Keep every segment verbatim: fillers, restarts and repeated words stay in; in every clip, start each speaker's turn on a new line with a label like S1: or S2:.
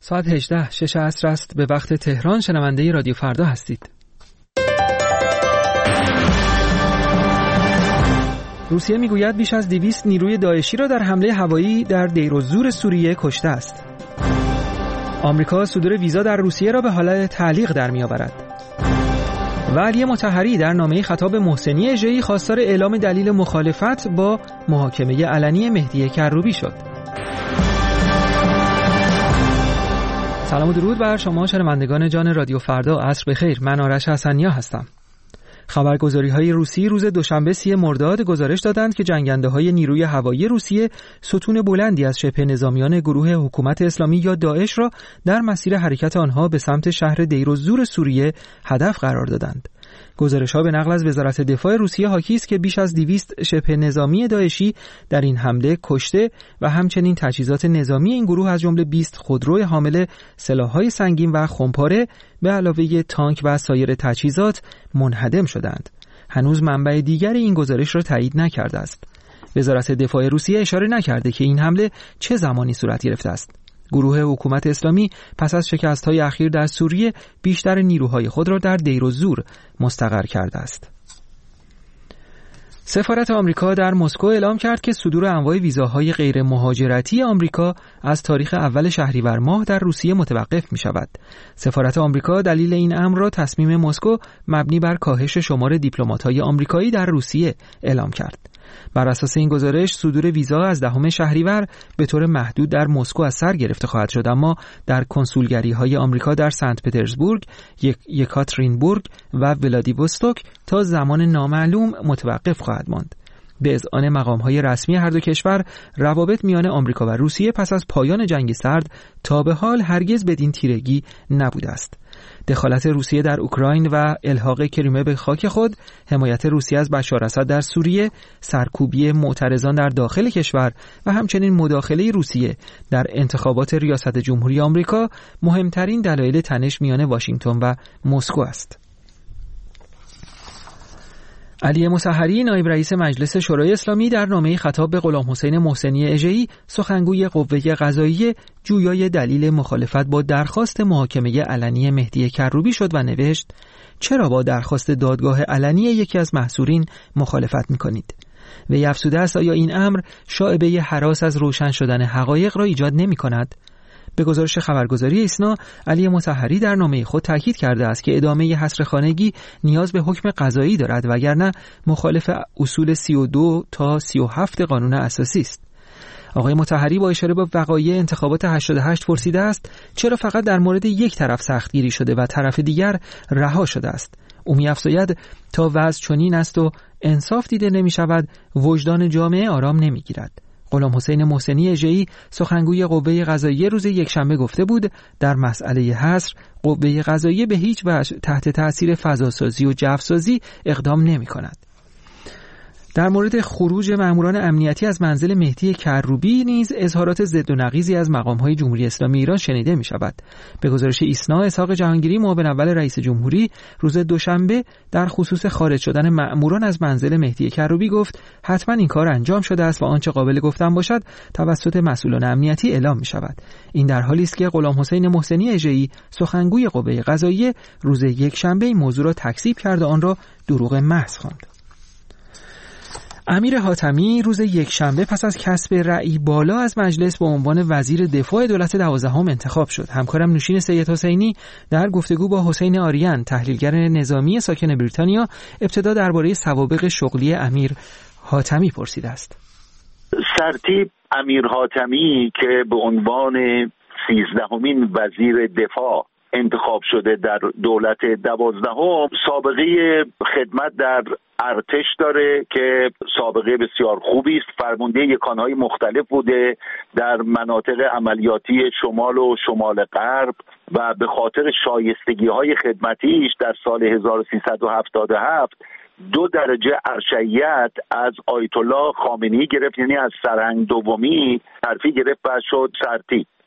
S1: ساعت هجده شش عصر است به وقت تهران. شنونده رادیو فردا هستید. روسیه میگوید بیش از دویست نیروی داعشی را در حمله هوایی در دیر الزور سوریه کشته است. آمریکا صدور ویزا در روسیه را به حالت تعلیق در می‌آورد. و علی مطهری در نامه‌ای خطاب محسنی اژه‌ای خواستار اعلام دلیل مخالفت با محاکمه علنی مهدی کروبی شد. سلام و درود بر شما شنوندگان جان رادیو فردا. عصر بخیر. من آرش حسنیا هستم. خبرگزاری‌های روسی روز دوشنبه سی مرداد گزارش دادند که جنگنده‌های نیروی هوایی روسیه ستون بلندی از شبه نظامیان گروه حکومت اسلامی یا داعش را در مسیر حرکت آنها به سمت شهر دیر الزور سوریه هدف قرار دادند. گزارش‌ها به نقل از وزارت دفاع روسیه حاکی است که بیش از دویست شبه نظامی داعشی در این حمله کشته و همچنین تجهیزات نظامی این گروه از جمله بیست خودرو حامل سلاح‌های سنگین و خمپاره به علاوه تانک و سایر تجهیزات منهدم شدند. هنوز منبع دیگر این گزارش را تایید نکرده است. وزارت دفاع روسیه اشاره نکرده که این حمله چه زمانی صورت گرفته است. گروه حکومت اسلامی پس از شکست‌های اخیر در سوریه بیشتر نیروهای خود را در دیر الزور مستقر کرده است. سفارت آمریکا در مسکو اعلام کرد که صدور انواع ویزاهای غیر مهاجرتی آمریکا از تاریخ اول شهریور ماه در روسیه متوقف می شود. سفارت آمریکا دلیل این امر را تصمیم مسکو مبنی بر کاهش شمار دیپلمات‌های آمریکایی در روسیه اعلام کرد. بر اساس این گزارش صدور ویزا از دهم شهریور به طور محدود در مسکو از سر گرفته خواهد شد، اما در کنسولگری‌های آمریکا در سنت پترزبورگ، یک... یکاترینبورگ و ولادیوستوک تا زمان نامعلوم متوقف خواهد ماند. به اذعان مقام‌های رسمی هر دو کشور، روابط میان آمریکا و روسیه پس از پایان جنگ سرد تا به حال هرگز بدین تیرگی نبوده است. دخالت روسیه در اوکراین و الحاق کریمه به خاک خود، حمایت روسیه از بشار اسد در سوریه، سرکوبی معترضان در داخل کشور و همچنین مداخله روسیه در انتخابات ریاست جمهوری آمریکا مهمترین دلایل تنش میان واشنگتن و مسکو است. علی مطهری نایب رئیس مجلس شورای اسلامی در نامه‌ای خطاب به غلام حسین محسنی اژه‌ای سخنگوی قوه قضاییه جویای دلیل مخالفت با درخواست محاکمه علنی مهدی کروبی شد و نوشت: چرا با درخواست دادگاه علنی یکی از محصورین مخالفت می‌کنید؟ وی افزوده است آیا این امر شایبه هراس از روشن شدن حقایق را ایجاد نمی‌کند؟ به گزارش خبرگزاری ایسنا، علی مطهری در نامه خود تاکید کرده است که ادامه حصر خانگی نیاز به حکم قضایی دارد وگرنه مخالف اصول سی و دو تا سی و هفت قانون اساسی است. آقای مطهری با اشاره به وقایع انتخابات هشتاد و هشت پرسیده است چرا فقط در مورد یک طرف سختگیری شده و طرف دیگر رها شده است. او می‌افزاید تا وضع چنین است و انصاف دیده نمی‌شود، وجدان جامعه آرام نمی‌گیرد. غلام حسین محسنی اژه‌ای سخنگوی قوه قضاییه روز یکشنبه گفته بود در مسئله حصر قوه قضاییه به هیچ وجه تحت تأثیر فضاسازی و جوسازی اقدام نمی‌کند. در مورد خروج ماموران امنیتی از منزل مهدی کروبی نیز اظهارات ضد و نقیضی از مقام‌های جمهوری اسلامی ایران شنیده می‌شود. به گزارش ایسنا، اسحاق جهانگیری معاون اول رئیس جمهوری روز دوشنبه در خصوص خارج شدن ماموران از منزل مهدی کروبی گفت حتما این کار انجام شده است و آنچه قابل گفتن باشد توسط مسئولان امنیتی اعلام می‌شود. این در حالی است که غلام حسین محسنی اژه‌ای سخنگوی قوه قضاییه روز یکشنبه این موضوع را تکذیب کرد و آن را دروغ محض خواند. امیر حاتمی روز یکشنبه پس از کسب رأی بالا از مجلس به عنوان وزیر دفاع دولت دوازدهم انتخاب شد. همکارم نوشین سید حسینی در گفتگو با حسین آریان تحلیلگر نظامی ساکن بریتانیا ابتدا درباره سوابق شغلی امیر حاتمی پرسیده است.
S2: سرتیپ امیر حاتمی که به عنوان سیزدهمین وزیر دفاع انتخاب شده در دولت دوازدهم سابقه خدمت در ارتش داره که سابقه بسیار خوبی است. فرمانده یکانهای مختلف بوده در مناطق عملیاتی شمال و شمال غرب و به خاطر شایستگی‌های خدمتیش در سال هزار و سیصد و هفتاد و هفت دو درجه ارشدیت از آیت الله خامنه‌ای گرفت، یعنی از سرهنگ دومی ترفیع گرفت و شد سرتیپ.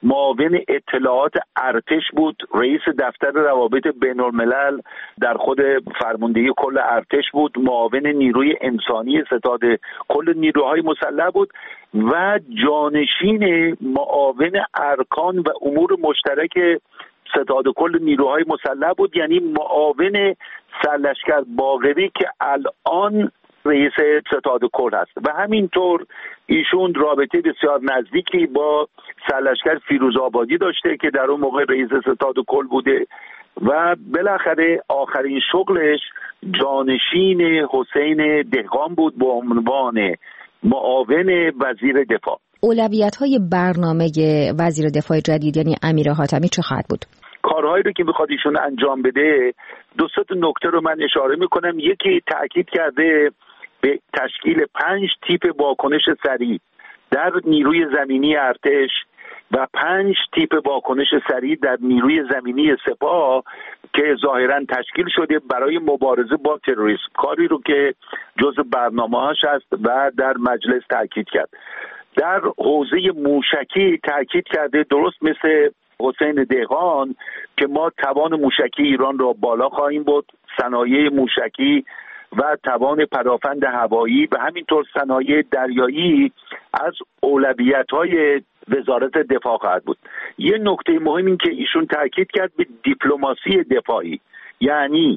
S2: معاون اطلاعات ارتش بود، رئیس دفتر روابط بین الملل در خود فرماندهی کل ارتش بود، معاون نیروی انسانی ستاد کل نیروهای مسلح بود و جانشین معاون ارکان و امور مشترک ستاد کل نیروهای مسلح بود، یعنی معاون سرلشکر باقری که الان رئیس ستاد کل هست و همینطور ایشون رابطه بسیار نزدیکی با سرلشکر فیروزآبادی داشته که در اون موقع رئیس ستاد کل بوده و بالاخره آخرین شغلش جانشین حسین دهقان بود به عنوان معاون وزیر دفاع.
S3: اولویت‌های برنامه وزیر دفاع جدید یعنی امیر حاتمی چه خواهد بود؟
S2: کارهایی رو که میخواد ایشون انجام بده، دو سه تا نکته رو من اشاره میکنم. یکی، تاکید کرده به تشکیل پنج تیپ واکنش سریع در نیروی زمینی ارتش و پنج تیپ واکنش سریع در نیروی زمینی سپاه که ظاهراً تشکیل شده برای مبارزه با تروریسم، کاری رو که جزء برنامه‌هاش هست و در مجلس تاکید کرد. در حوزه موشکی تاکید کرده درست مثل حسین دهقان که ما توان موشکی ایران را بالا خواهیم برد، صنایع موشکی و توان پدافند هوایی و همینطور صنایع دریایی از اولویت‌های وزارت دفاع خواهد بود. یه نکته مهم این که ایشون تاکید کرد به دیپلماسی دفاعی، یعنی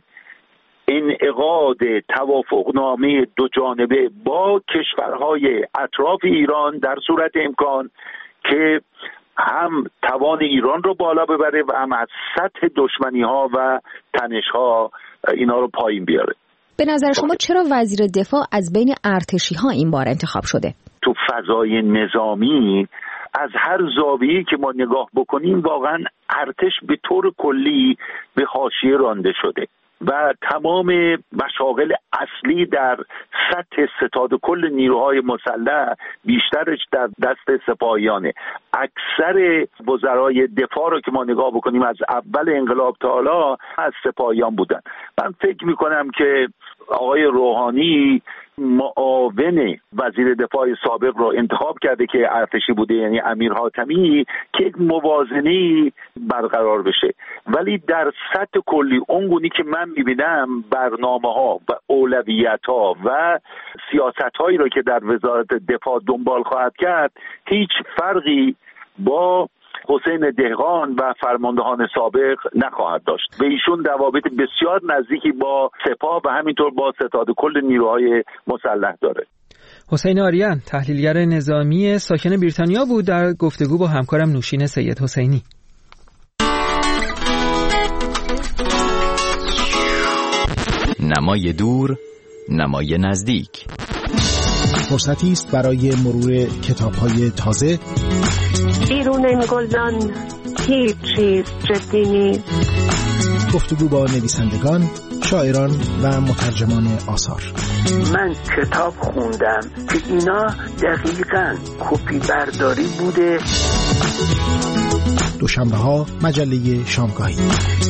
S2: انعقاد توافقنامه دو جانبه با کشورهای اطراف ایران در صورت امکان که هم توان ایران رو بالا ببره و هم از سطح دشمنی‌ها و تنش‌ها اینا رو پایین بیاره.
S3: به نظر شما چرا وزیر دفاع از بین ارتشی‌ها این بار انتخاب شده؟
S2: تو فضای نظامی از هر زاویه‌ای که ما نگاه بکنیم واقعا ارتش به طور کلی به حاشیه رانده شده و تمام مشاغل اصلی در سطح ستاد کل نیروهای مسلح بیشترش در دست سپاهیانه. اکثر وزرای دفاع رو که ما نگاه بکنیم از اول انقلاب تا حالا از سپاهیان بودن. من فکر میکنم که آقای روحانی معاون وزیر دفاع سابق رو انتخاب کرده که ارتشی بوده، یعنی امیر حاتمی، که یک موازنه‌ای برقرار بشه، ولی در سطح کلی اونگونی که من میبینم برنامه‌ها و اولویت‌ها و سیاست‌هایی رو که در وزارت دفاع دنبال خواهد کرد هیچ فرقی با حسین دهقان و فرماندهان سابق نخواهد داشت و ایشون روابط بسیار نزدیکی با سپاه و همینطور با ستاد کل نیروهای مسلح داره.
S1: حسین آریان، تحلیلگر نظامی ساکن بریتانیا بود، در گفتگو با همکارم نوشین سید حسینی.
S4: نمای دور، نمای نزدیک.
S5: فرصتی است برای مرور کتاب‌های تازه.
S6: بیرون این گلدان هیچ چیز جدی نیست.
S5: گفتگو با نویسندگان، شاعران و مترجمان آثار.
S7: من کتاب خوندم که اینا دقیقاً کپی برداری بوده.
S5: دوشنبه ها مجله شامگاهی.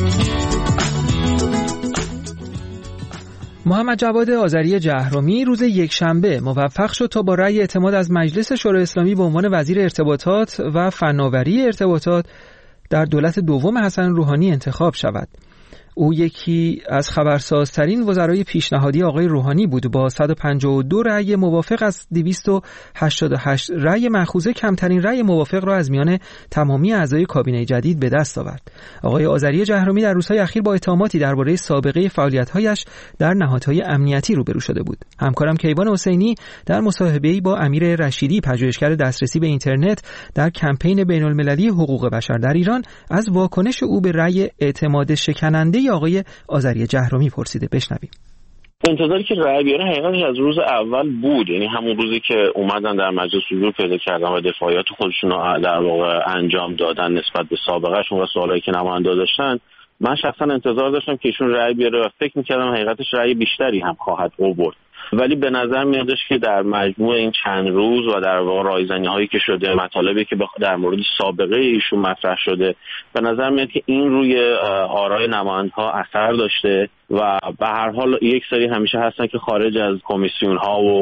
S1: محمد جواد آذری جهرمی روز یکشنبه موفق شد تا با رأی اعتماد از مجلس شورای اسلامی به عنوان وزیر ارتباطات و فناوری ارتباطات در دولت دوم حسن روحانی انتخاب شود. او یکی از خبرسازترین وزرای پیشنهادی آقای روحانی بود. با صد و پنجاه و دو رأی موافق از دویست و هشتاد و هشت رأی مأخوذه کمترین رأی موافق را از میان تمامی اعضای کابینه جدید به دست آورد. آقای آذری جهرمی در روزهای اخیر با اتهاماتی درباره سابقه فعالیت‌هایش در نهادهای امنیتی روبرو شده بود. همکارم کیوان حسینی در مصاحبه‌ای با امیر رشیدی، پژوهشگر دسترسی به اینترنت در کمپین بین‌المللی حقوق بشر در ایران، از واکنش او به رأی اعتماد شکننده آقای آذری جهرمی پرسیده. بشنویم.
S8: انتظاری که رأی بیاره حقیقتش از روز اول بود، یعنی همون روزی که اومدن در مجلس حضور پیدا کردن و دفاعیات خودشون رو در واقع انجام دادن نسبت به سابقهشون و سوالایی که نماینده داشتن، من شخصا انتظار داشتم که ایشون رأی بیاره و فکر می‌کردم حقیقتش رأی بیشتری هم خواهد آورد. ولی به نظر میادش که در مجموع این چند روز و در واقع رایزنی‌هایی که شده، مطالبی که در مورد سابقه ایشون مطرح شده، به نظر میاد که این روی آرای نماینده‌ها اثر داشته و به هر حال یک سری همیشه هستن که خارج از کمیسیون‌ها و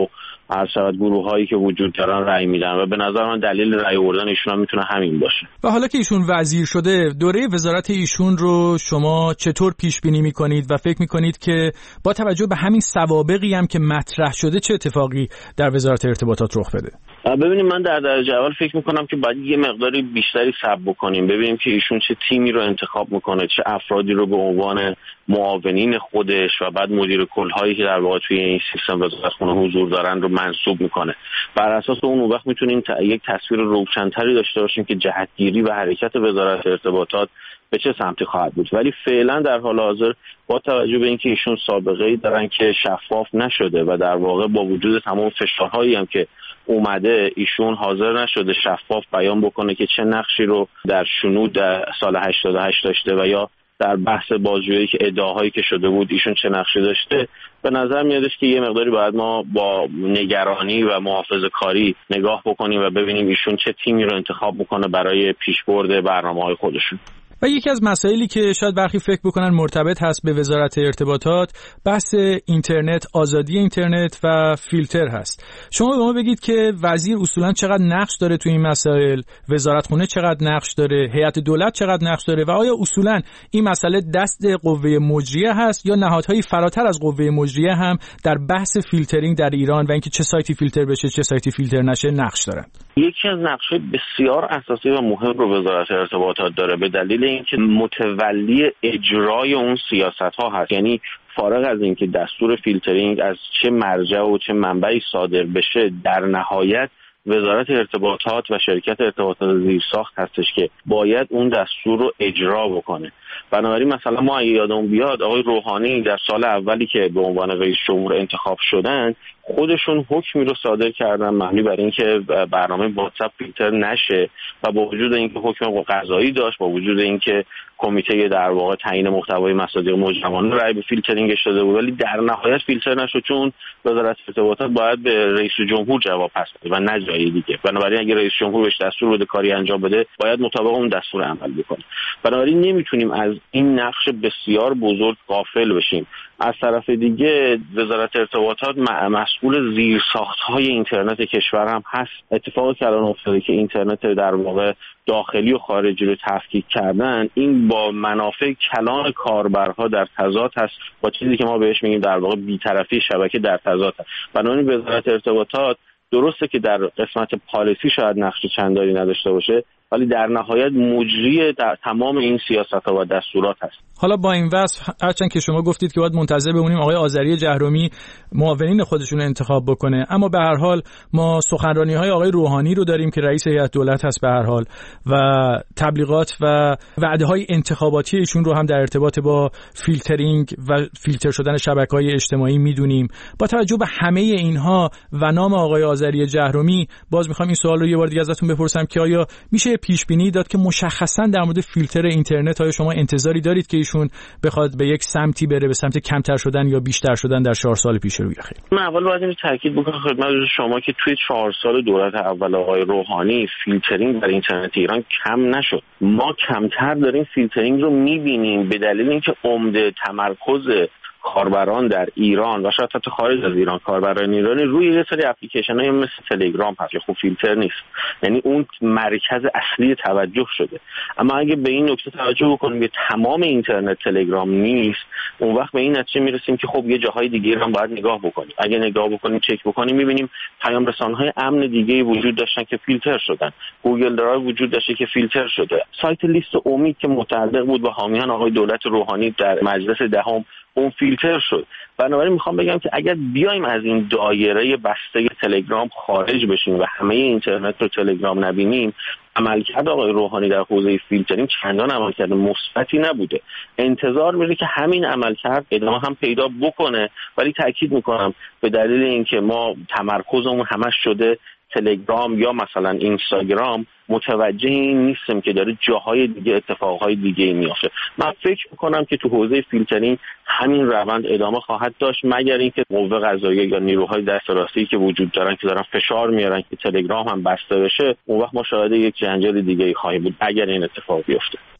S8: هر شود گروه‌هایی که وجود دارن رأی میدن و به نظر من دلیل رأی آوردن ایشون هم میتونه همین باشه.
S9: و حالا که ایشون وزیر شده، دوره وزارت ایشون رو شما چطور پیش بینی میکنید و فکر میکنید که با توجه به همین سوابقی هم که مطرح شده چه اتفاقی در وزارت ارتباطات رخ بده؟
S8: ببینیم، من در درجه اول فکر میکنم که باید یه مقداری بیشتری صبر بکنیم، ببینیم که ایشون چه تیمی رو انتخاب میکنه، چه افرادی رو به عنوان معاونین خودش و بعد مدیر کل‌هایی که در واقع توی این سیستم وزارتخونه حضور دارن رو منصوب میکنه. بر اساس اون وقت میتونیم ت... یک تصویر روشن‌تری داشته باشیم که جهتگیری و حرکت وزارت ارتباطات به چه سمتی خواهد بود. ولی فعلا در حال حاضر با توجه به اینکه ایشون سابقه‌ای دارن که شفاف نشده و در واقع با وجود تمام فشارهایی هم که اومده، ایشون حاضر نشده شفاف بیان بکنه که چه نقشی رو در شنود در سال هشتاد و هشت داشته و یا در بحث بازجویی که ادعاهایی که شده بود ایشون چه نقشی داشته. به نظر میادش که یه مقداری باید ما با نگرانی و محافظه‌کاری نگاه بکنیم و ببینیم ایشون چه تیمی رو انتخاب میکنه برای پیشبرد برنامه‌های خودشون.
S9: و یکی از مسائلی که شاید برخی فکر بکنن مرتبط هست به وزارت ارتباطات، بحث اینترنت، آزادی اینترنت و فیلتر هست. شما به ما بگید که وزیر اصولا چقدر نقش داره تو این مسائل، وزارتخونه چقدر نقش داره، هیئت دولت چقدر نقش داره و آیا اصولا این مسئله دست قوه مجریه هست یا نهادهای فراتر از قوه مجریه هم در بحث فیلترینگ در ایران و اینکه چه سایتی فیلتر بشه چه سایتی فیلتر نشه نقش دارن؟
S8: یکی از نقش‌های بسیار اساسی و مهم رو وزارت ارتباطات داره به دلیل اینکه متولی اجرای اون سیاست‌ها هست. یعنی فارغ از اینکه دستور فیلترینگ از چه مرجع و چه منبعی صادر بشه، در نهایت وزارت ارتباطات و شرکت ارتباطات زیرساخت هستش که باید اون دستور رو اجرا بکنه. بنابراین مثلا ما اگه یادمون بیاد آقای روحانی در سال اولی که به عنوان رئیس جمهور انتخاب شدن، خودشون حکمی رو صادر کردن مبنی بر اینکه برنامه واتساپ فیلتر نشه و با وجود اینکه حکم قضایی داشت، با وجود اینکه کمیته در واقع تعیین محتوای مصادیق مجرمانه رأی به فیلترینگ شده بود، ولی در نهایت فیلتر نشد چون وزارت ارتباطات باید به رئیس جمهور جواب پس بده و نه جای دیگه. بنابراین اگه رئیس جمهور بهش دستور بده کاری انجام بده، باید مطابق اون دستور عمل بکنه. بنابراین نمیتونیم از این نقش بسیار بزرگ غافل بشیم. از طرف دیگه وزارت ارتباطات مسئول زیرساخت‌های اینترنت کشور هم هست. اتفاقی که الان افتاده که اینترنت در واقع داخلی و خارجی رو تفکیک کردن، این با منافع کلان کاربرها در تضاد هست، با چیزی که ما بهش میگیم در واقع بی‌طرفی شبکه در تضاد هست. بنابراین وزارت ارتباطات درسته که در قسمت پالیسی شاید نقش چندانی نداشته باشه، ولی در نهایت مجری در تمام این سیاست‌ها و دستورات هست.
S9: حالا با این وصف هرچند که شما گفتید که باید منتظر بمونیم آقای آذری جهرمی معاونین خودشون رو انتخاب بکنه، اما به هر حال ما سخنرانی‌های آقای روحانی رو داریم که رئیس هیئت دولت هست به هر حال و تبلیغات و وعده‌های انتخاباتی ایشون رو هم در ارتباط با فیلترینگ و فیلتر شدن شبکه‌های اجتماعی می‌دونیم. با توجه به همه اینها و نام آقای آذری جهرمی، باز می‌خوام این سوال رو یه بار دیگه ازتون بپرسم که آیا میشه پیش بینی داد که مشخصاً در مورد فیلتر اینترنت آیا شما انتظاری دارید که ایشون بخواد به یک سمتی بره، به سمت کمتر شدن یا بیشتر شدن در چهار سال پیش رو بخیر؟
S8: من اول باید اینو تاکید بکنم خدمت شما که توی چهار سال دولت اول آقای روحانی فیلترینگ در اینترنت ایران کم نشد. ما کمتر داریم فیلترینگ رو می‌بینیم به دلیل اینکه عمده تمرکز کاربران در ایران و شاید حتی خارج از ایران، کاربران ایرانی روی یه سری اپلیکیشن‌های مثل تلگرام هست که خب فیلتر نیست، یعنی اون مرکز اصلی توجه شده. اما اگه به این نکته توجه بکنیم که تمام اینترنت تلگرام نیست، اون وقت به این نتیجه میرسیم که خب یه جاهای دیگه هم باید نگاه بکنیم. اگه نگاه بکنیم چک بکنیم می‌بینیم پیام رسان‌های امن دیگه‌ای وجود داشتن که فیلتر شدن، گوگل درایو وجود داشته که فیلتر شده، سایت لیست امید که متعلق بود به حامیان آقای دولت روحانی در مجلس دهم اون فیلتر شد. بنابراین میخوام بگم که اگر بیایم از این دایره بسته تلگرام خارج بشیم و همه اینترنت رو تلگرام نبینیم، عملکرد آقای روحانی در حوزه فیلترینگ چندان عملکرد مثبتی نبوده. انتظار میره که همین عملکرد ادامه هم پیدا بکنه، ولی تاکید میکنم به دلیل اینکه ما تمرکزمون همش شده تلگرام یا مثلا اینستاگرام، متوجه این نیستم که داره جاهای دیگه اتفاقهای دیگه میافته. من فکر میکنم که تو حوزه فیلترینگ همین روند ادامه خواهد داشت، مگر اینکه قوه قضاییه یا نیروهای دست راستی که وجود دارن که دارن فشار میارن که تلگرام هم بسته بشه، اون وقت ما شاهد یک جنجال دیگه خواهیم بود اگر این اتفاق بیفته.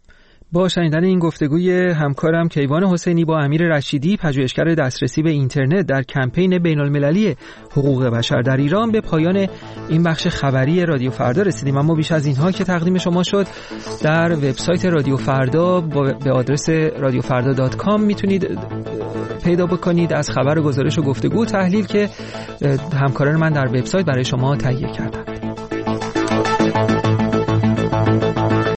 S1: با شنیدن این گفتگوی همکارم کیوان حسینی با امیر رشیدی، پژوهشگر دسترسی به اینترنت در کمپین بین‌المللی حقوق بشر در ایران، به پایان این بخش خبری رادیو فردا رسیدیم. اما بیش از اینها که تقدیم شما شد، در وبسایت رادیو فردا به آدرس رادیو فردا دات کام میتونید پیدا بکنید از خبر و گزارش و گفتگو و تحلیل که همکاران من در وبسایت برای شما تهیه کردن.